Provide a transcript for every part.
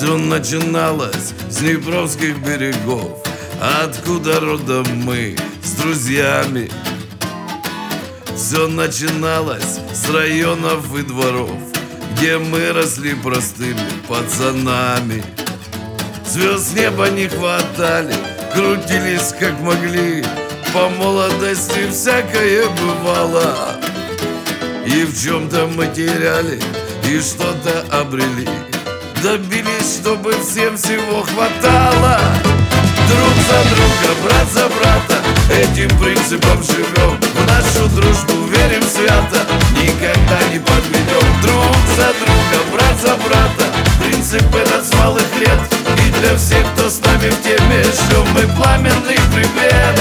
Все начиналось с Днепровских берегов, откуда родом мы с друзьями. Все начиналось с районов и дворов, где мы росли простыми пацанами. Звезд с неба не хватали, крутились как могли, по молодости всякое бывало. И в чем-то мы теряли, и что-то обрели, добились, чтобы всем всего хватало. Друг за друга, брат за брата, этим принципом живем. В нашу дружбу верим свято, никогда не подведем. Друг за друга, брат за брата, принцип этот с малых лет. И для всех, кто с нами в теме, шлем мы пламенный привет.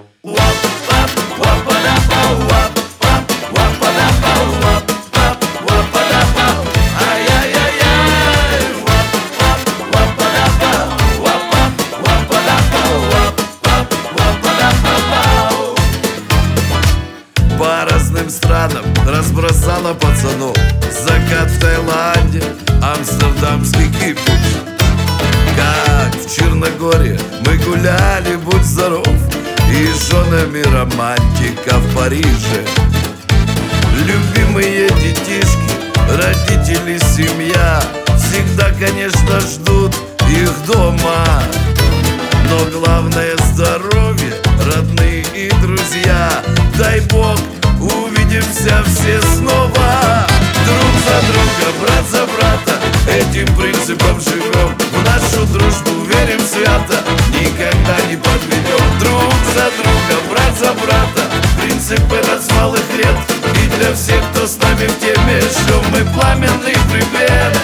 По разным странам разбросала пацанов. Закат в Таиланде, амстердамский кипиш. Как в Черногории мы гуляли, будь здоров, и с женами романтика в Париже. Любимые детишки, родители, семья всегда, конечно, ждут их дома. Но главное здоровье, родные и друзья. Дай Бог, увидимся все снова. Друг за друга, брат за брата, этим принципом живем. В нашу дружбу верим свято, никогда не подведем. Друг за друга, брат за брата, принцип этот с малых лет. И для всех, кто с нами в теме, шлем мы пламенный привет.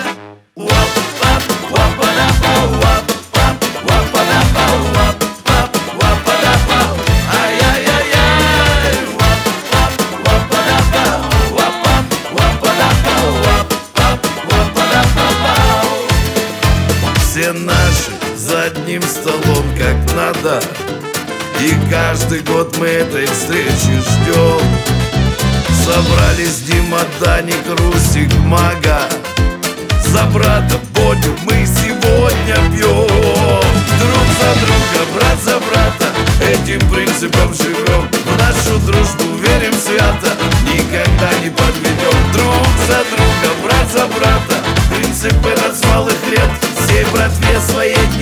Все наши за одним столом как надо, и каждый год мы этой встречи ждем. Собрались Дима, Даник, Русик, Мага, за брата Бодю мы сегодня пьем. Друг за друга, брат за брата, этим принципом живем. В нашу дружбу верим свято, никогда не подведем. Друг за друга, брат за брата, принцип этот с малых лет. Всей братве своей